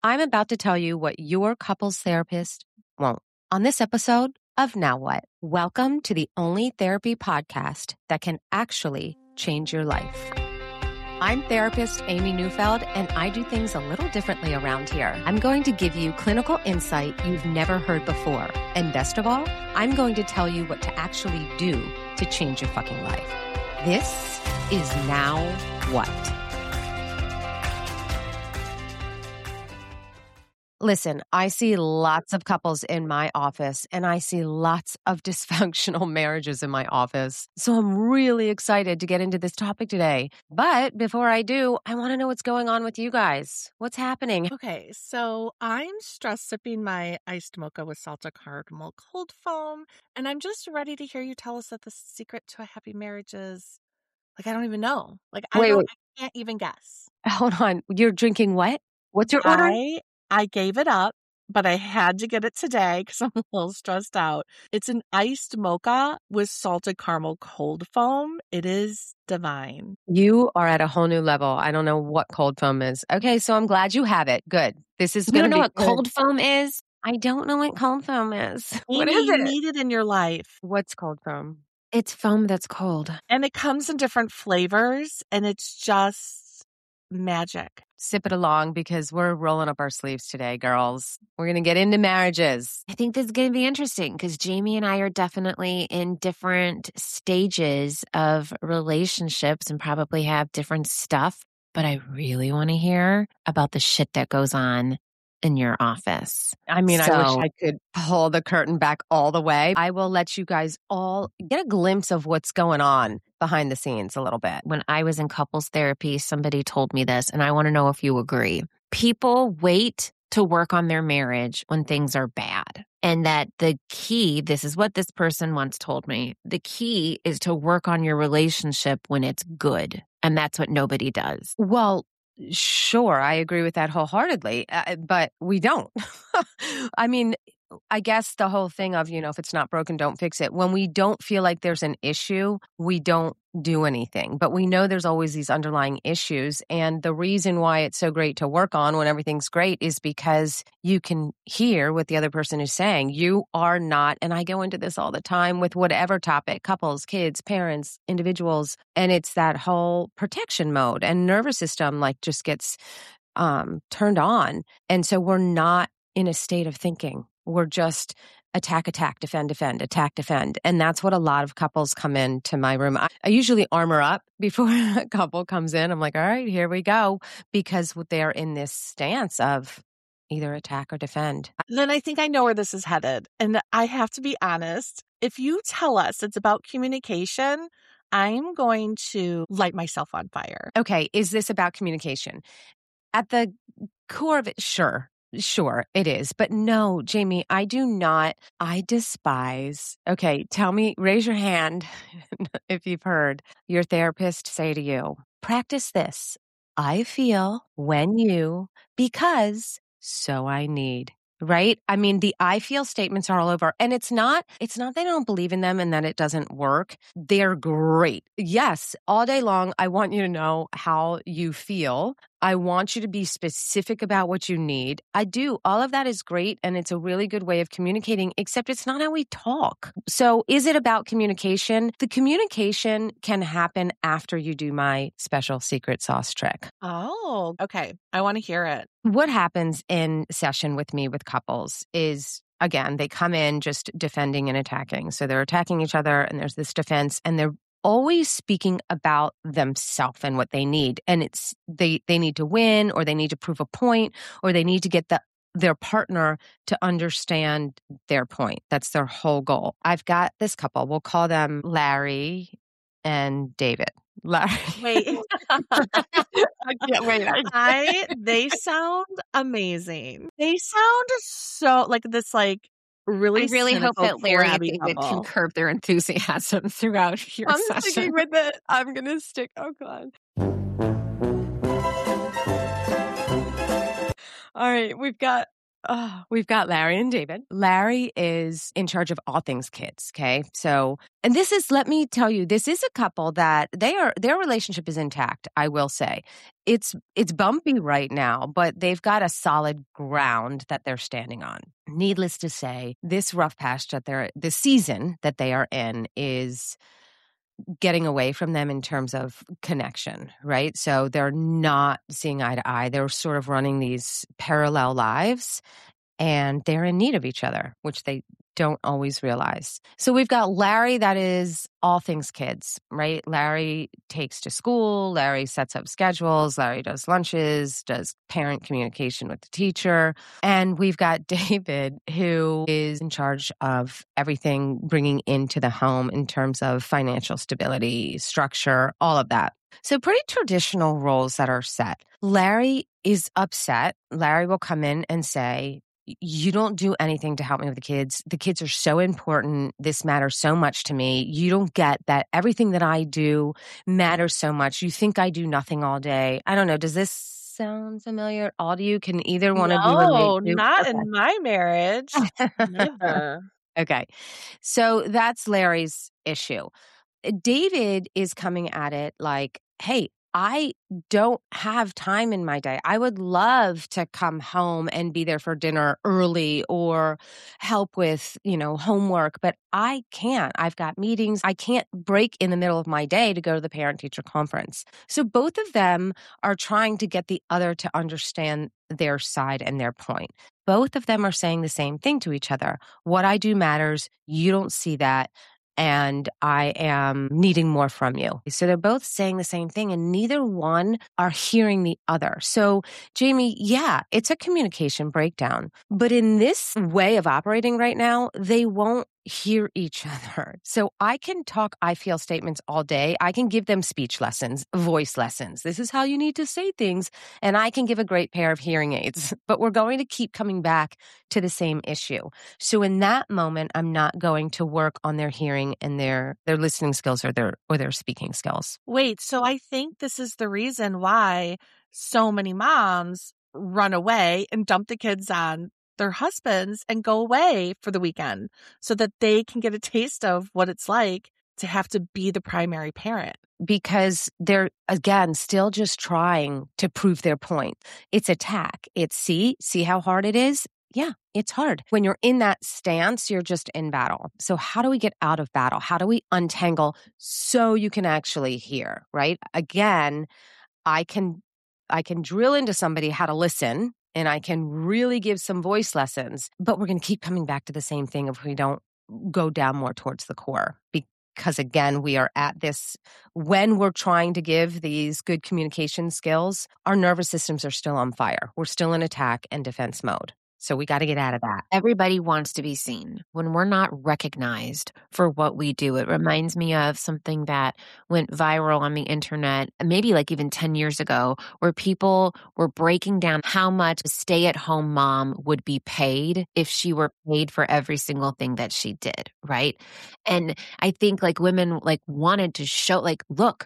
I'm about to tell you what your couples therapist won't. On this episode of Now What? Welcome to the only therapy podcast that can actually change your life. I'm therapist Amy Neufeld, and I do things a little differently around here. I'm going to give you clinical insight you've never heard before. And best of all, I'm going to tell you what to actually do to change your fucking life. This is Now What? Listen, I see lots of couples in my office, and I see lots of dysfunctional marriages in my office. So I'm really excited to get into this topic today. But before I do, I want to know what's going on with you guys. What's happening? Okay, so I'm stress sipping my iced mocha with salted caramel cold foam, and I'm just ready to hear you tell us that the secret to a happy marriage is, I don't even know. Wait. I can't even guess. Hold on. You're drinking what? What's your order? I gave it up, but I had to get it today because I'm a little stressed out. It's an iced mocha with salted caramel cold foam. It is divine. You are at a whole new level. I don't know what cold foam is. Okay, so I'm glad you have it. Good. This is going to be You don't know what cold foam is? I don't know what cold foam is. What Amy, is you it? need it in your life. What's cold foam? It's foam that's cold. And it comes in different flavors, and it's just magic. Sip it along because we're rolling up our sleeves today, girls. We're going to get into marriages. I think this is going to be interesting because Jamie and I are definitely in different stages of relationships and probably have different stuff. But I really want to hear about the shit that goes on in your office. I mean, I wish I could pull the curtain back all the way. I will let you guys all get a glimpse of what's going on behind the scenes a little bit. When I was in couples therapy, somebody told me this, and I want to know if you agree. People wait to work on their marriage when things are bad. And that the key, this is what this person once told me, the key is to work on your relationship when it's good. And that's what nobody does. Well, sure, I agree with that wholeheartedly, but we don't. I mean, I guess the whole thing of, if it's not broken, don't fix it. When we don't feel like there's an issue, we don't do anything. But we know there's always these underlying issues. And the reason why it's so great to work on when everything's great is because you can hear what the other person is saying. You are not, and I go into this all the time with whatever topic, couples, kids, parents, individuals, and it's that whole protection mode and nervous system just gets turned on. And so we're not in a state of thinking. We're just attack, defend, attack, defend. And that's what a lot of couples come into my room. I usually armor up before a couple comes in. I'm like, all right, here we go. Because they're in this stance of either attack or defend. Then I think I know where this is headed. And I have to be honest. If you tell us it's about communication, I'm going to light myself on fire. Okay, is this about communication? At the core of it, sure, it is. But no, Jamie, I do not. I despise. Okay, tell me, raise your hand if you've heard your therapist say to you, practice this. I feel when you, because, so I need. Right? I mean, the I feel statements are all over. And it's not they don't believe in them and that it doesn't work. They're great. Yes, all day long, I want you to know how you feel. I want you to be specific about what you need. I do. All of that is great. And it's a really good way of communicating, except it's not how we talk. So is it about communication? The communication can happen after you do my special secret sauce trick. Oh, okay. I want to hear it. What happens in session with me with couples is, again, they come in just defending and attacking. So they're attacking each other and there's this defense and they're always speaking about themselves and what they need. And it's they need to win or they need to prove a point or they need to get their partner to understand their point. That's their whole goal. I've got this couple. We'll call them Larry and David. Larry. Wait. I can't wait. They sound amazing. They sound so really. I really hope that Larry and David couple can curb their enthusiasm throughout your session. I'm sticking with it. I'm going to stick. Oh, God. All right. We've got Oh, we've got Larry and David. Larry is in charge of all things kids. Okay. So, and this is, let me tell you, this is a couple that their relationship is intact. I will say it's bumpy right now, but they've got a solid ground that they're standing on. Needless to say, this rough patch the season that they are in is getting away from them in terms of connection, right? So they're not seeing eye to eye. They're sort of running these parallel lives and they're in need of each other, which they don't always realize. So we've got Larry, that is all things kids, right? Larry takes to school, Larry sets up schedules, Larry does lunches, does parent communication with the teacher. And we've got David, who is in charge of everything bringing into the home in terms of financial stability, structure, all of that. So pretty traditional roles that are set. Larry is upset. Larry will come in and say, you don't do anything to help me with the kids. The kids are so important. This matters so much to me. You don't get that everything that I do matters so much. You think I do nothing all day. I don't know. Does this sound familiar at all to you? Can either one of you relate No, to? not Okay. in my marriage. Never. Okay. So that's Larry's issue. David is coming at it like, hey, I don't have time in my day. I would love to come home and be there for dinner early or help with, homework, but I can't. I've got meetings. I can't break in the middle of my day to go to the parent teacher conference. So both of them are trying to get the other to understand their side and their point. Both of them are saying the same thing to each other. What I do matters. You don't see that. And I am needing more from you. So they're both saying the same thing and neither one are hearing the other. So Jamie, yeah, it's a communication breakdown, but in this way of operating right now, they won't hear each other. So I can talk I feel statements all day. I can give them speech lessons, voice lessons. This is how you need to say things. And I can give a great pair of hearing aids, but we're going to keep coming back to the same issue. So in that moment, I'm not going to work on their hearing and their listening skills or their speaking skills. Wait, so I think this is the reason why so many moms run away and dump the kids on their husbands and go away for the weekend so that they can get a taste of what it's like to have to be the primary parent. Because they're, again, still just trying to prove their point. It's attack. It's see how hard it is? Yeah, it's hard. When you're in that stance, you're just in battle. So how do we get out of battle? How do we untangle so you can actually hear, right? Again, I can drill into somebody how to listen and I can really give some voice lessons, but we're going to keep coming back to the same thing if we don't go down more towards the core. Because again, we are at this, when we're trying to give these good communication skills, our nervous systems are still on fire. We're still in attack and defense mode. So we got to get out of that. Everybody wants to be seen. When we're not recognized for what we do, it reminds me of something that went viral on the internet, maybe like even 10 years ago, where people were breaking down how much a stay-at-home mom would be paid if she were paid for every single thing that she did, right? And I think like women like wanted to show like, look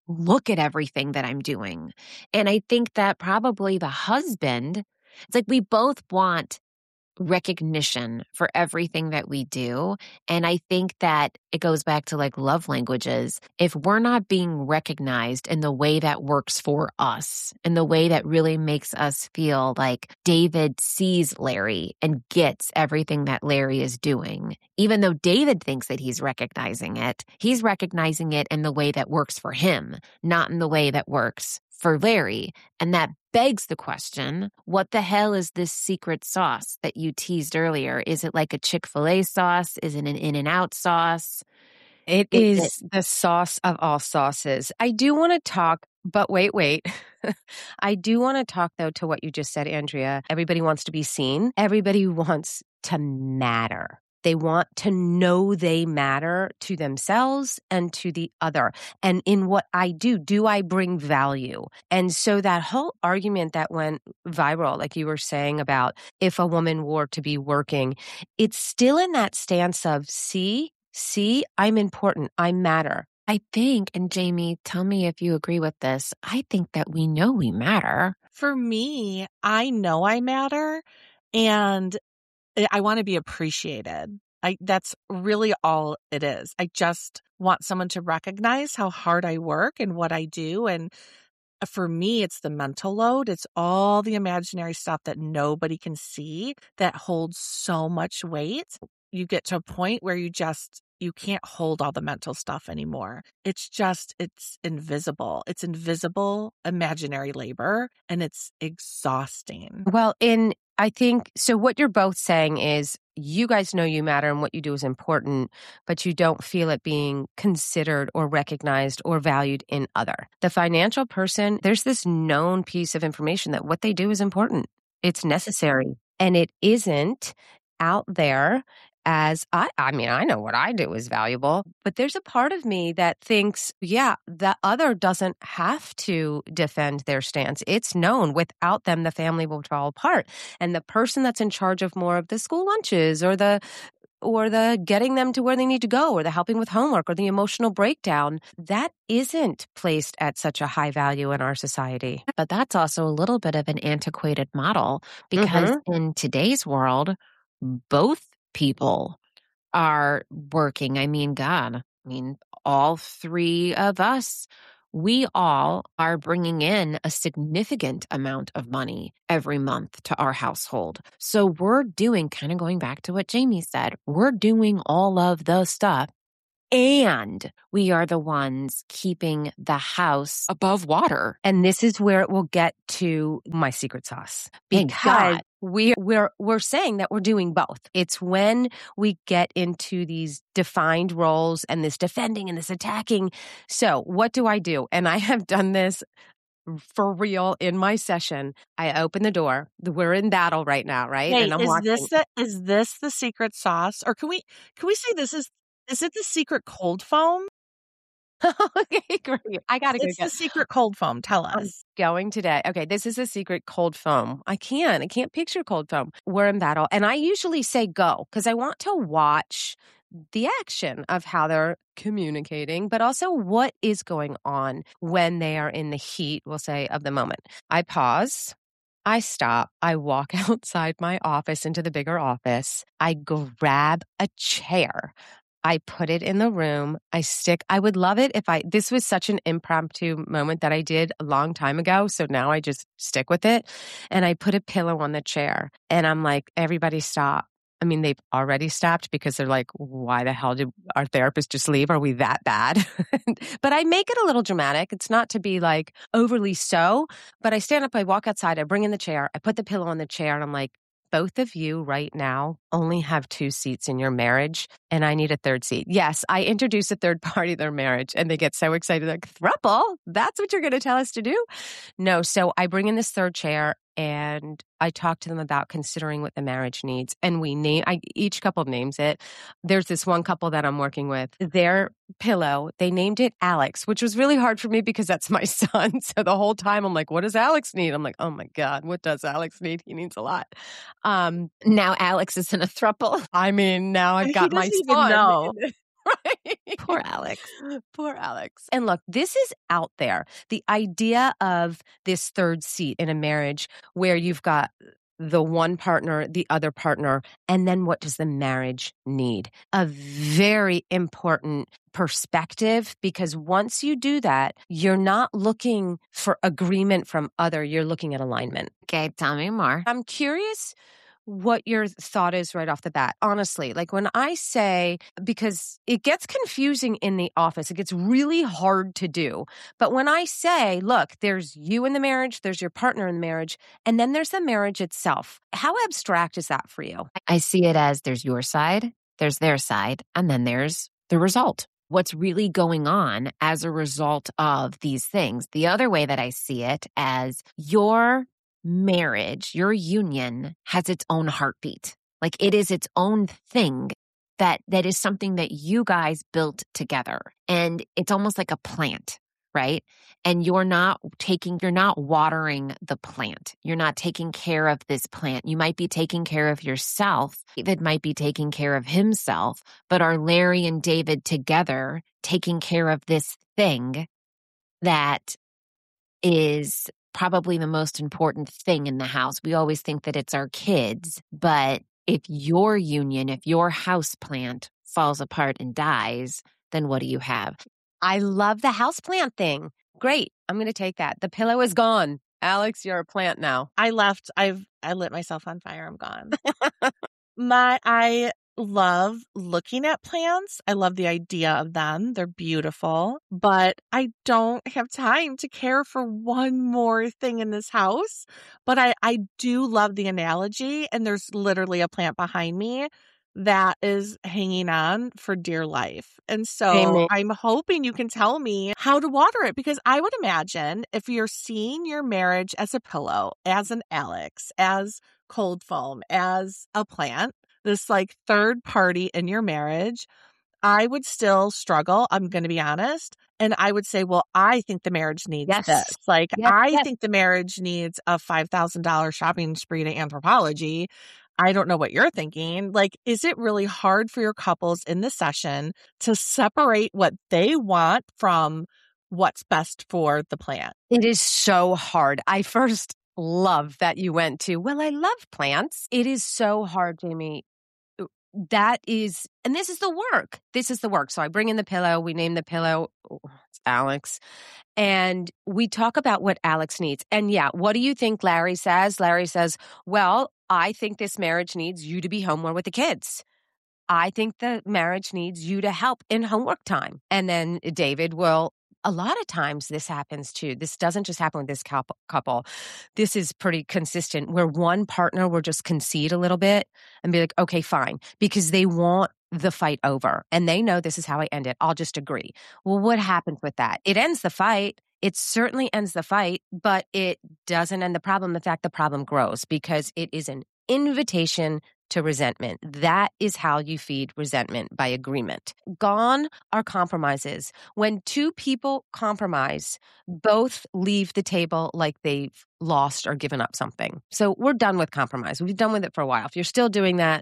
at everything that I'm doing. And I think that probably the husband, it's like we both want recognition for everything that we do. And I think that it goes back to like love languages. If we're not being recognized in the way that works for us, in the way that really makes us feel like David sees Larry and gets everything that Larry is doing, even though David thinks that he's recognizing it in the way that works for him, not in the way that works for Larry. And that begs the question, what the hell is this secret sauce that you teased earlier? Is it like a Chick-fil-A sauce? Is it an In-N-Out sauce? It is the sauce of all sauces. I do want to talk, but wait. I do want to talk though to what you just said, Andrea. Everybody wants to be seen. Everybody wants to matter. They want to know they matter to themselves and to the other. And in what I do I bring value? And so that whole argument that went viral, like you were saying about if a woman were to be working, it's still in that stance of, see, I'm important. I matter. I think, and Jamie, tell me if you agree with this, I think that we know we matter. For me, I know I matter. And I want to be appreciated. That's really all it is. I just want someone to recognize how hard I work and what I do. And for me, it's the mental load. It's all the imaginary stuff that nobody can see that holds so much weight. You get to a point where you can't hold all the mental stuff anymore. It's invisible. It's invisible imaginary labor, and it's exhausting. Well, I think, so what you're both saying is you guys know you matter and what you do is important, but you don't feel it being considered or recognized or valued in other. The financial person, there's this known piece of information that what they do is important. It's necessary. And it isn't out there as I mean, I know what I do is valuable, but there's a part of me that thinks, yeah, the other doesn't have to defend their stance. It's known without them, the family will fall apart. And the person that's in charge of more of the school lunches or the getting them to where they need to go or the helping with homework or the emotional breakdown, that isn't placed at such a high value in our society. But that's also a little bit of an antiquated model because in today's world, both people are working. I mean, God, all three of us, we all are bringing in a significant amount of money every month to our household. So we're doing, kind of going back to what Jamie said, we're doing all of the stuff. And we are the ones keeping the house above water. And this is where it will get to my secret sauce. Because we're saying that we're doing both. It's when we get into these defined roles and this defending and this attacking. So what do? And I have done this for real in my session. I open the door. We're in battle right now, right? Hey, and I'm is this the secret sauce? Or can we say this is it the secret cold foam? Okay, great. I got to go. It's the secret cold foam. Tell us. I'm going today. Okay, this is a secret cold foam. I can't picture cold foam. We're in battle. And I usually say go because I want to watch the action of how they're communicating, but also what is going on when they are in the heat, we'll say, of the moment. I pause. I stop. I walk outside my office into the bigger office. I grab a chair. I put it in the room. I would love it if this was such an impromptu moment that I did a long time ago. So now I just stick with it. And I put a pillow on the chair and I'm like, everybody stop. I mean, they've already stopped because they're like, why the hell did our therapist just leave? Are we that bad? But I make it a little dramatic. It's not to be like overly so, but I stand up, I walk outside, I bring in the chair, I put the pillow on the chair and I'm like, both of you right now only have 2 seats in your marriage, and I need a third seat. Yes, I introduce a third party to their marriage, and they get so excited, like, throuple? That's what you're going to tell us to do? No, so I bring in this third chair, and I talk to them about considering what the marriage needs. And each couple names it. There's this one couple that I'm working with. Their pillow, they named it Alex, which was really hard for me because that's my son. So the whole time I'm like, what does Alex need? I'm like, oh my God, what does Alex need? He needs a lot. Now Alex is in a throuple. I mean, now I've got my son. Know. Right? Poor Alex. Poor Alex. And look, this is out there. The idea of this third seat in a marriage where you've got the one partner, the other partner, and then what does the marriage need? A very important perspective, because once you do that, you're not looking for agreement from other, you're looking at alignment. Okay, tell me more. I'm curious what your thought is right off the bat. Honestly, like when I say, because it gets confusing in the office, it gets really hard to do. But when I say, look, there's you in the marriage, there's your partner in the marriage, and then there's the marriage itself. How abstract is that for you? I see it as there's your side, there's their side, and then there's the result. What's really going on as a result of these things. The other way that I see it as your marriage, your union has its own heartbeat. Like it is its own thing that is something that you guys built together. And it's almost like a plant, right? And you're not watering the plant. You're not taking care of this plant. You might be taking care of yourself. David might be taking care of himself, but are Larry and David together taking care of this thing that is probably the most important thing in the house. We always think that it's our kids, but if your union, if your house plant falls apart and dies, then what do you have? I love the houseplant thing. Great. I'm going to take that. The pillow is gone. Alex, you're a plant now. I lit myself on fire. I'm gone. I love looking at plants. I love the idea of them. They're beautiful, but I don't have time to care for one more thing in this house. But I do love the analogy, and there's literally a plant behind me that is hanging on for dear life. And so Amen. I'm hoping you can tell me how to water it, because I would imagine if you're seeing your marriage as a pillow, as an Alex, as cold foam, as a plant, this like third party in your marriage, I would still struggle. I'm going to be honest. And I would say, well, I think the marriage needs Yes. this. Like, Yes, I yes. think the marriage needs a $5,000 shopping spree to Anthropologie. I don't know what you're thinking. Like, is it really hard for your couples in the session to separate what they want from what's best for the plant? It is so hard. I first love that you went to, well, I love plants. It is so hard, Jamie. That is, and this is the work. This is the work. So I bring in the pillow. We name the pillow, it's Alex. And we talk about what Alex needs. And yeah, what do you think Larry says? Larry says, well, I think this marriage needs you to be home more with the kids. I think the marriage needs you to help in homework time. And then David will, a lot of times this happens too. This doesn't just happen with this couple. This is pretty consistent where one partner will just concede a little bit and be like, okay, fine, because they want the fight over and they know this is how I end it. I'll just agree. Well, what happens with that? It ends the fight. It certainly ends the fight, but it doesn't end the problem. In fact, the problem grows because it is an invitation to resentment. That is how you feed resentment, by agreement. Gone are compromises. When two people compromise, both leave the table like they've lost or given up something. So we're done with compromise. We've done with it for a while. If you're still doing that,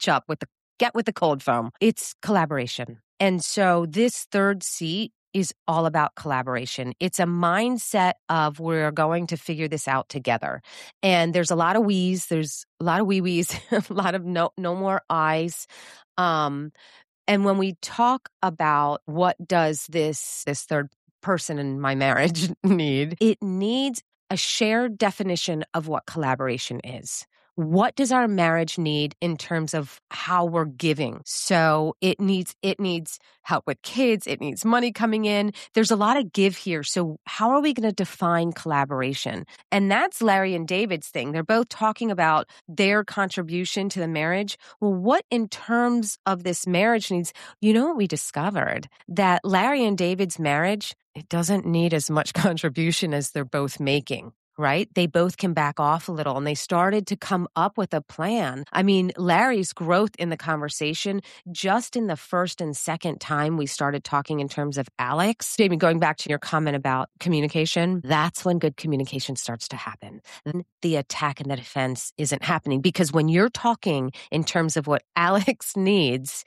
get with the cold foam. It's collaboration. And so this third seat is all about collaboration. It's a mindset of we're going to figure this out together. And there's a lot of we's, there's a lot of wee-wees, a lot of no more I's. And when we talk about what does this third person in my marriage need, it needs a shared definition of what collaboration is. What does our marriage need in terms of how we're giving? So it needs help with kids. It needs money coming in. There's a lot of give here. So how are we going to define collaboration? And that's Larry and David's thing. They're both talking about their contribution to the marriage. Well, what in terms of this marriage needs? You know what we discovered? That Larry and David's marriage, it doesn't need as much contribution as they're both making. Right? They both can back off a little, and they started to come up with a plan. I mean, Larry's growth in the conversation, just in the first and second time we started talking in terms of Alex, Jamie, going back to your comment about communication, that's when good communication starts to happen. Then the attack and the defense isn't happening, because when you're talking in terms of what Alex needs,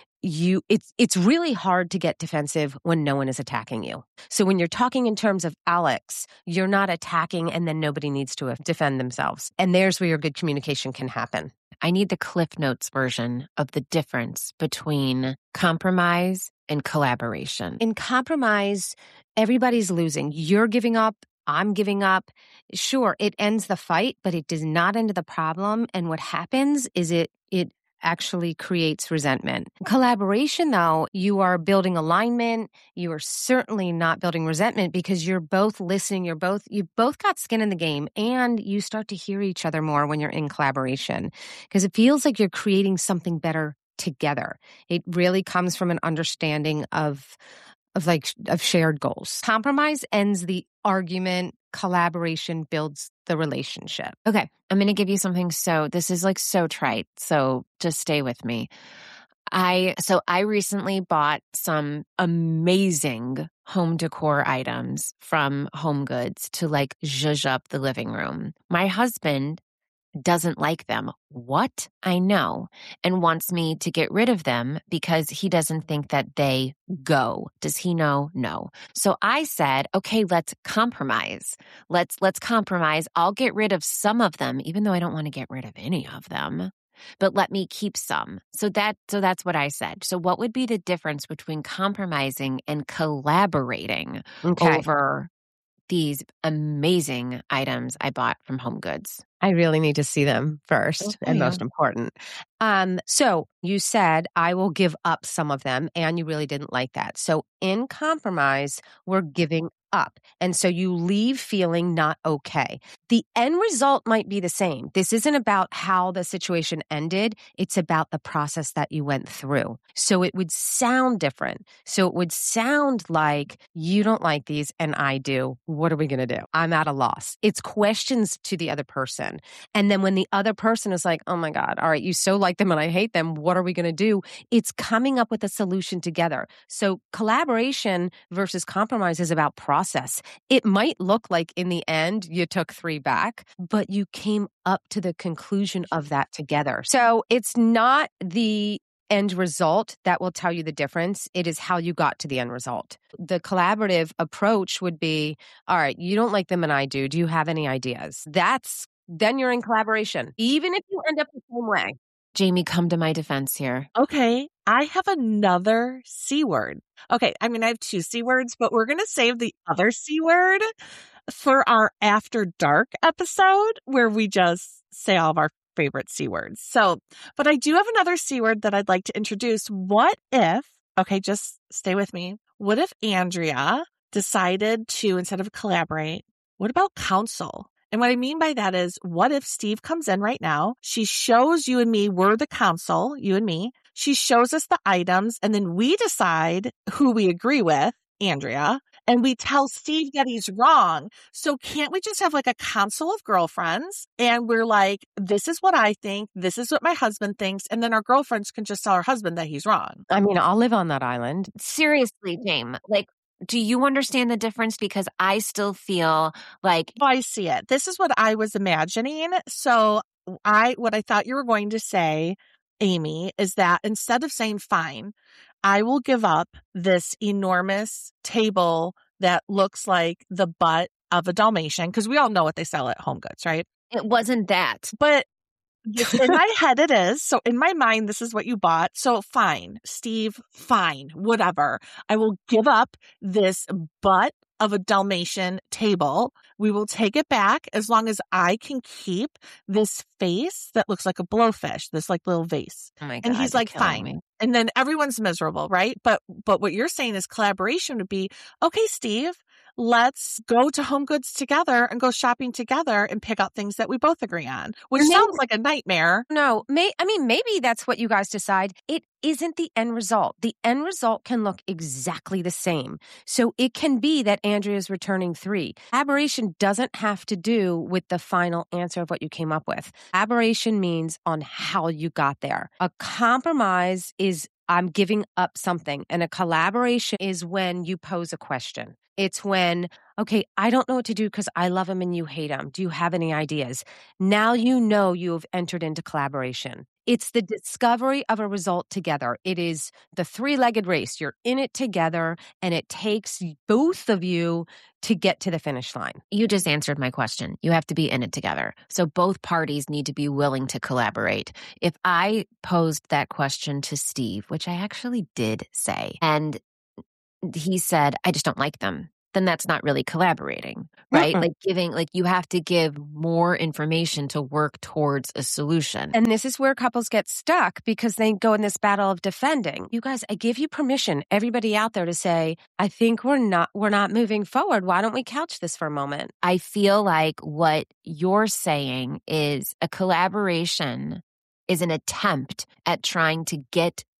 it's really hard to get defensive when no one is attacking you. So when you're talking in terms of Alex, you're not attacking and then nobody needs to defend themselves. And there's where your good communication can happen. I need the Cliff Notes version of the difference between compromise and collaboration. In compromise, everybody's losing. You're giving up. I'm giving up. Sure, it ends the fight, but it does not end the problem. And what happens is it actually creates resentment. Collaboration, though, you are building alignment. You are certainly not building resentment because you're both listening. You both got skin in the game, and you start to hear each other more when you're in collaboration because it feels like you're creating something better together. It really comes from an understanding of shared goals. Compromise ends the argument. Collaboration builds the relationship. Okay, I'm going to give you something. So this is like so trite. So just stay with me. I recently bought some amazing home decor items from Home Goods to like zhuzh up the living room. My husband doesn't like them. What? I know. And wants me to get rid of them because he doesn't think that they go. Does he know? No. So I said, okay, let's compromise. Let's compromise. I'll get rid of some of them, even though I don't want to get rid of any of them. But let me keep some. So that's what I said. So what would be the difference between compromising and collaborating over these amazing items I bought from HomeGoods? I really need to see them first and most important. So you said, I will give up some of them, and you really didn't like that. So in compromise, we're giving up. And so you leave feeling not okay. The end result might be the same. This isn't about how the situation ended. It's about the process that you went through. So it would sound different. So it would sound like, you don't like these and I do. What are we going to do? I'm at a loss. It's questions to the other person. And then when the other person is like, oh my God, all right, you so like them and I hate them. What are we going to do? It's coming up with a solution together. So collaboration versus compromise is about process. It might look like in the end you took 3 back, but you came up to the conclusion of that together. So it's not the end result that will tell you the difference. It is how you got to the end result. The collaborative approach would be, all right, you don't like them and I do. Do you have any ideas? Then you're in collaboration, even if you end up the same way. Jamie, come to my defense here. Okay, I have another C word. Okay, I have 2 C words, but we're going to save the other C word for our After Dark episode where we just say all of our favorite C words. So, but I do have another C word that I'd like to introduce. What if, okay, just stay with me. What if Andrea decided to, instead of collaborate, what about counsel? And what I mean by that is, what if Steve comes in right now, she shows you and me, we're the counsel, you and me, she shows us the items, and then we decide who we agree with, Andrea, and we tell Steve that he's wrong. So can't we just have like a council of girlfriends? And we're like, this is what I think, this is what my husband thinks, and then our girlfriends can just tell our husband that he's wrong. I'll live on that island. Seriously, James, do you understand the difference? Because I still feel like... Oh, I see it. This is what I was imagining. So what I thought you were going to say, Amy, is that instead of saying, fine, I will give up this enormous table that looks like the butt of a Dalmatian, because we all know what they sell at HomeGoods, right? It wasn't that. But in my head, it is. So in my mind, this is what you bought. So fine, Steve, fine, whatever. I will give up this butt of a Dalmatian table. We will take it back as long as I can keep this face that looks like a blowfish, this like little vase. Oh my God, and he's like, fine. Me. And then everyone's miserable, right? But what you're saying is collaboration would be, okay, Steve, let's go to HomeGoods together and go shopping together and pick out things that we both agree on, which sounds like a nightmare. No, maybe that's what you guys decide. It isn't the end result. The end result can look exactly the same. So it can be that Andrea's returning 3. Collaboration doesn't have to do with the final answer of what you came up with. Collaboration means on how you got there. A compromise is I'm giving up something. And a collaboration is when you pose a question. It's when, okay, I don't know what to do because I love him and you hate him. Do you have any ideas? Now you know you have entered into collaboration. It's the discovery of a result together. It is the 3-legged race. You're in it together, and it takes both of you to get to the finish line. You just answered my question. You have to be in it together. So both parties need to be willing to collaborate. If I posed that question to Steve, which I actually did say, and he said, I just don't like them, then that's not really collaborating, right? You have to give more information to work towards a solution. And this is where couples get stuck because they go in this battle of defending. You guys, I give you permission, everybody out there, to say, I think we're not moving forward. Why don't we couch this for a moment? I feel like what you're saying is a collaboration is an attempt at trying to get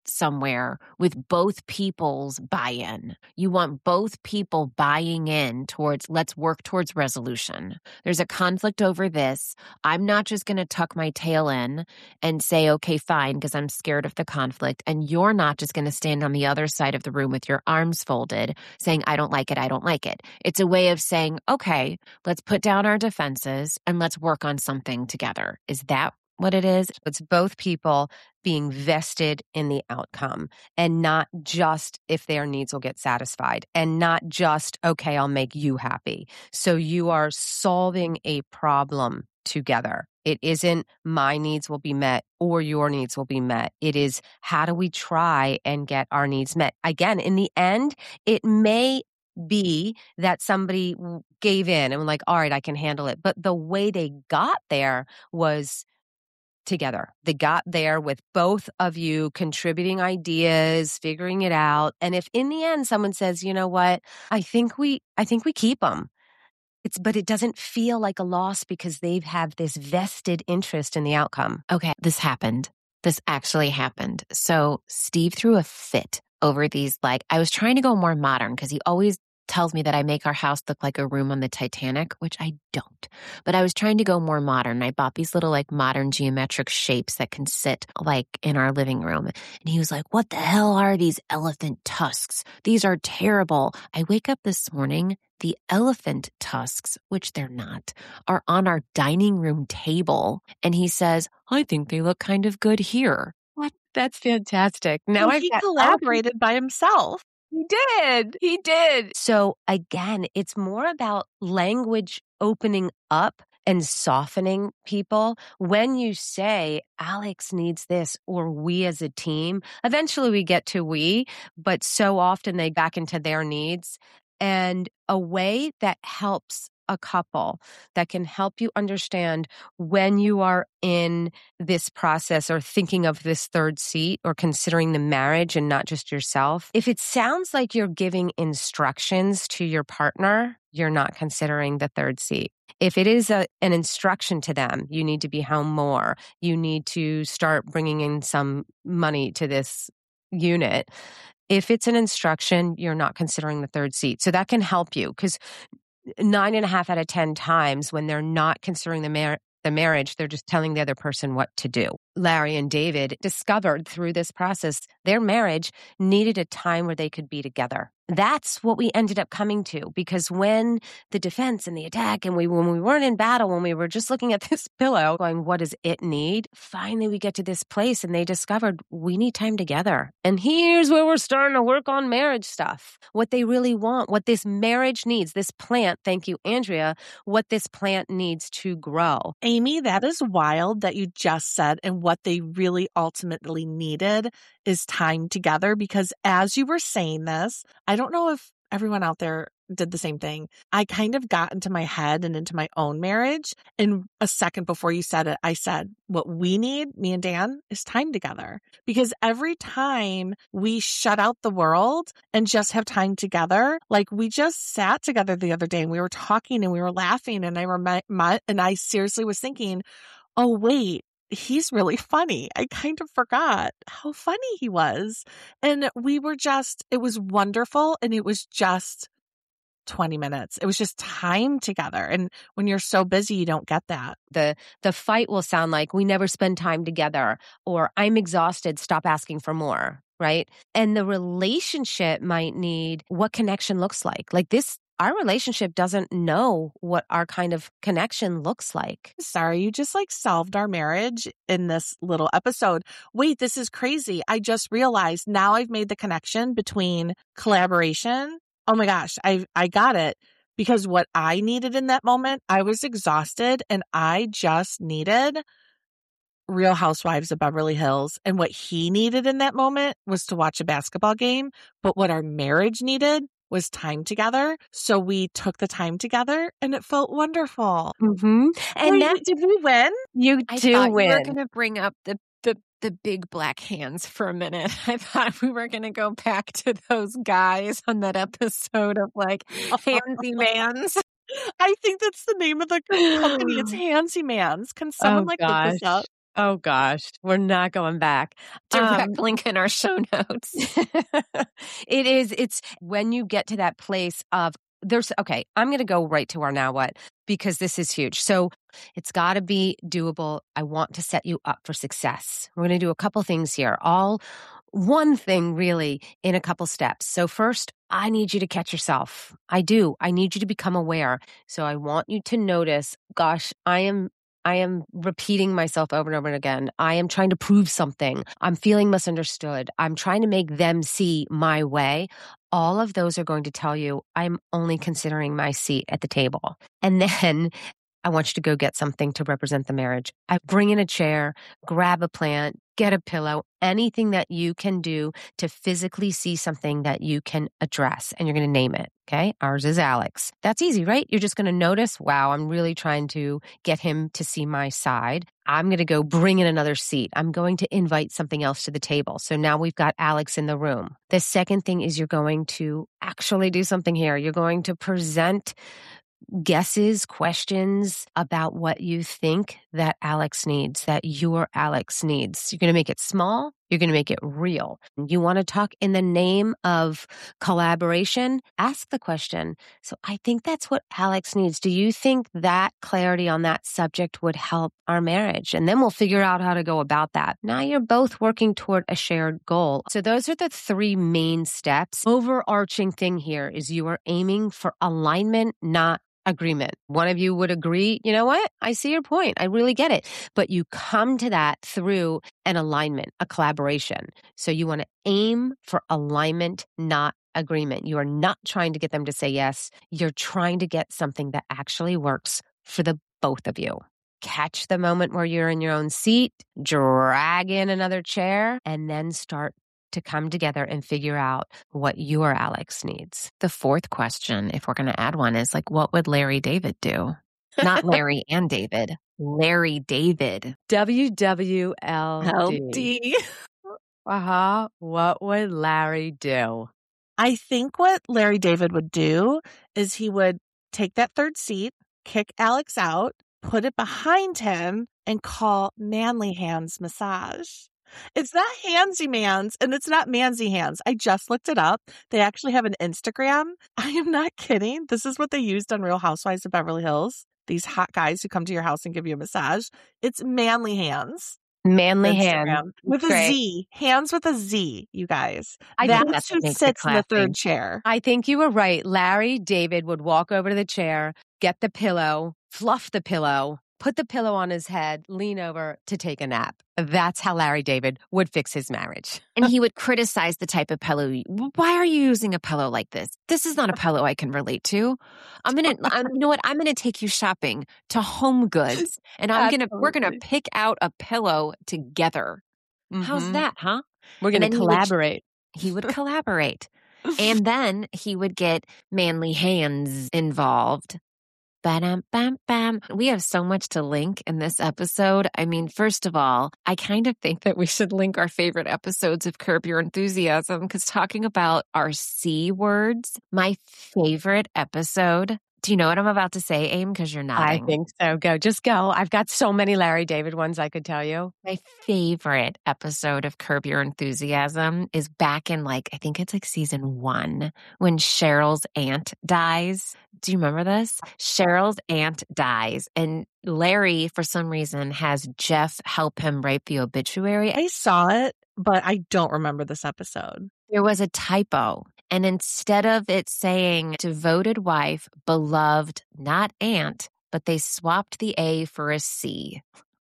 somewhere with both people's buy-in. You want both people buying in towards, let's work towards resolution. There's a conflict over this. I'm not just going to tuck my tail in and say, okay, fine, because I'm scared of the conflict. And you're not just going to stand on the other side of the room with your arms folded saying, I don't like it. I don't like it. It's a way of saying, okay, let's put down our defenses and let's work on something together. Is that what it is? It's both people being vested in the outcome and not just if their needs will get satisfied and not just, okay, I'll make you happy. So you are solving a problem together. It isn't my needs will be met or your needs will be met. It is how do we try and get our needs met? Again, in the end, it may be that somebody gave in and was like, all right, I can handle it. But the way they got there was together. They got there with both of you contributing ideas, figuring it out. And if in the end someone says, you know what, I think we keep them. But it doesn't feel like a loss because they have this vested interest in the outcome. Okay, this happened. This actually happened. So Steve threw a fit over these, I was trying to go more modern because he always tells me that I make our house look like a room on the Titanic, which I don't. But I was trying to go more modern. I bought these little modern geometric shapes that can sit in our living room. And he was like, what the hell are these elephant tusks? These are terrible. I wake up this morning, the elephant tusks, which they're not, are on our dining room table. And he says, I think they look kind of good here. What? That's fantastic. Now he collaborated by himself. He did. So again, it's more about language opening up and softening people. When you say, Alex needs this, or we as a team, eventually we get to we, but so often they back into their needs. And a way that helps a couple, that can help you understand when you are in this process or thinking of this third seat or considering the marriage and not just yourself. If it sounds like you're giving instructions to your partner, you're not considering the third seat. If it is an instruction to them, you need to be home more. You need to start bringing in some money to this unit. If it's an instruction, you're not considering the third seat. So that can help you because 9.5 out of 10 times when they're not considering the marriage, they're just telling the other person what to do. Larry and David discovered through this process their marriage needed a time where they could be together. That's what we ended up coming to, because when the defense and the attack and when we weren't in battle, when we were just looking at this pillow going, what does it need? Finally, we get to this place and they discovered we need time together. And here's where we're starting to work on marriage stuff. What they really want, what this marriage needs, this plant, thank you, Andrea, what this plant needs to grow. Amy, that is wild that you just said, and what they really ultimately needed is time together, because as you were saying this, I don't know if everyone out there did the same thing. I kind of got into my head and into my own marriage. And a second before you said it, I said, what we need, me and Dan, is time together. Because every time we shut out the world and just have time together, we just sat together the other day and we were talking and we were laughing. And I seriously was thinking, oh, wait, he's really funny. I kind of forgot how funny he was. And it was wonderful. And it was just 20 minutes. It was just time together. And when you're so busy, you don't get that. The fight will sound like we never spend time together, or I'm exhausted, stop asking for more, right? And the relationship might need what connection looks like. Our relationship doesn't know what our kind of connection looks like. Sorry, you just solved our marriage in this little episode. Wait, this is crazy. I just realized now I've made the connection between collaboration. Oh my gosh, I got it. Because what I needed in that moment, I was exhausted and I just needed Real Housewives of Beverly Hills. And what he needed in that moment was to watch a basketball game. But what our marriage needed was time together. So we took the time together and it felt wonderful. Mm-hmm. And did we win? You do win. You were going to bring up the big black hands for a minute. I thought we were going to go back to those guys on that episode of Handsy Mans. I think that's the name of the company. It's Handsy Mans. Can someone look this up? Oh gosh, we're not going back. Direct link in our show notes. It's when you get to that place of okay, I'm going to go right to our now what, because this is huge. So it's got to be doable. I want to set you up for success. We're going to do a couple things here, all one thing really in a couple steps. So first, I need you to catch yourself. I do. I need you to become aware. So I want you to notice, gosh, I am repeating myself over and over again. I am trying to prove something. I'm feeling misunderstood. I'm trying to make them see my way. All of those are going to tell you I'm only considering my seat at the table. And then I want you to go get something to represent the marriage. I bring in a chair, grab a plant, get a pillow, anything that you can do to physically see something that you can address, and you're going to name it. Okay. Ours is Alex. That's easy, right? You're just going to notice, wow, I'm really trying to get him to see my side. I'm going to go bring in another seat. I'm going to invite something else to the table. So now we've got Alex in the room. The second thing is you're going to actually do something here. You're going to present guesses, questions about what you think that Alex needs, that your Alex needs. You're going to make it small. You're going to make it real. You want to talk in the name of collaboration? Ask the question. So I think that's what Alex needs. Do you think that clarity on that subject would help our marriage? And then we'll figure out how to go about that. Now you're both working toward a shared goal. So those are the three main steps. Overarching thing here is you are aiming for alignment, not agreement. One of you would agree, you know what? I see your point. I really get it. But you come to that through an alignment, a collaboration. So you want to aim for alignment, not agreement. You are not trying to get them to say yes. You're trying to get something that actually works for the both of you. Catch the moment where you're in your own seat, drag in another chair, and then start to come together and figure out what your Alex needs. The fourth question, if we're going to add one, is like, what would Larry David do? Not Larry and David. Larry David. WWLD. LD. What would Larry do? I think what Larry David would do is he would take that third seat, kick Alex out, put it behind him, and call Manly Hands Massage. It's not Handsy Mans, and it's not Mansy Hands. I just looked it up. They actually have an Instagram. I am not kidding. This is what they used on Real Housewives of Beverly Hills. These hot guys who come to your house and give you a massage. It's Manly Hands. Manly Instagram. Hands. With Great. a Z. Hands with a Z, you guys. I think That's what who makes it sits in the classy. third chair. I think you were right. Larry David would walk over to the chair, get the pillow, fluff the pillow, put the pillow on his head, lean over to take a nap. That's how Larry David would fix his marriage. And he would criticize the type of pillow. Why are you using a pillow like this? This is not a pillow I can relate to. you know what? I'm gonna take you shopping to Home Goods, and we're gonna pick out a pillow together. How's that, huh? We're going to And then collaborate. He would collaborate, and then he would get Manly Hands involved. Bam, bam, bam. We have so much to link in this episode. I mean, first of all, I kind of think that we should link our favorite episodes of Curb Your Enthusiasm, because talking about our C words, my favorite episode. Do you know what I'm about to say, Aim? Because you're nodding. I think so. Just go. I've got so many Larry David ones I could tell you. My favorite episode of Curb Your Enthusiasm is back in I think it's season 1 when Cheryl's aunt dies. Do you remember this? Cheryl's aunt dies and Larry, for some reason, has Jeff help him write the obituary. I saw it, but I don't remember this episode. There was a typo. And instead of it saying devoted wife, beloved, not aunt, but they swapped the A for a C.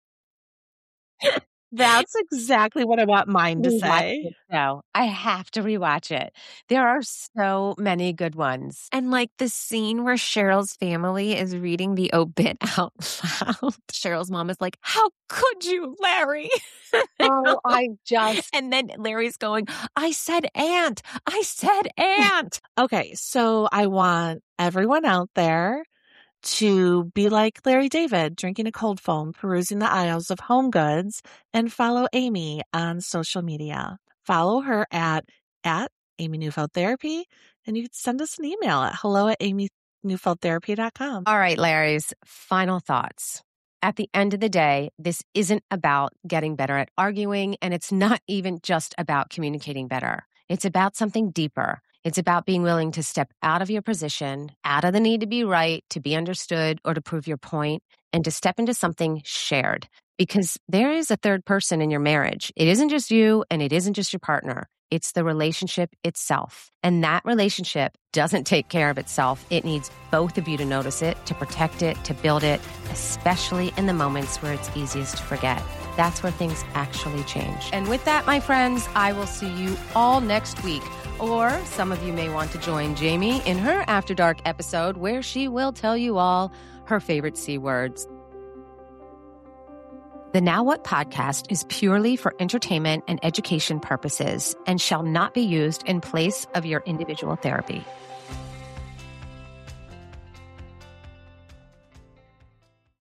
That's exactly what I want mine to say. No, I have to rewatch it. There are so many good ones. And the scene where Cheryl's family is reading the obit out loud. Cheryl's mom is like, how could you, Larry? Oh, And then Larry's going, I said aunt. I said aunt. Okay, so I want everyone out there to be like Larry David, drinking a cold foam, perusing the aisles of Home Goods, and follow Amy on social media. Follow her at Amy Neufeld Therapy, and you can send us an email at hello@amyneufeldtherapy.com. All right, Larry's final thoughts. At the end of the day, this isn't about getting better at arguing, and it's not even just about communicating better. It's about something deeper. It's about being willing to step out of your position, out of the need to be right, to be understood, or to prove your point, and to step into something shared. Because there is a third person in your marriage. It isn't just you, and it isn't just your partner. It's the relationship itself. And that relationship doesn't take care of itself. It needs both of you to notice it, to protect it, to build it, especially in the moments where it's easiest to forget. That's where things actually change. And with that, my friends, I will see you all next week. Or some of you may want to join Jamie in her After Dark episode where she will tell you all her favorite C words. The Now What podcast is purely for entertainment and education purposes and shall not be used in place of your individual therapy.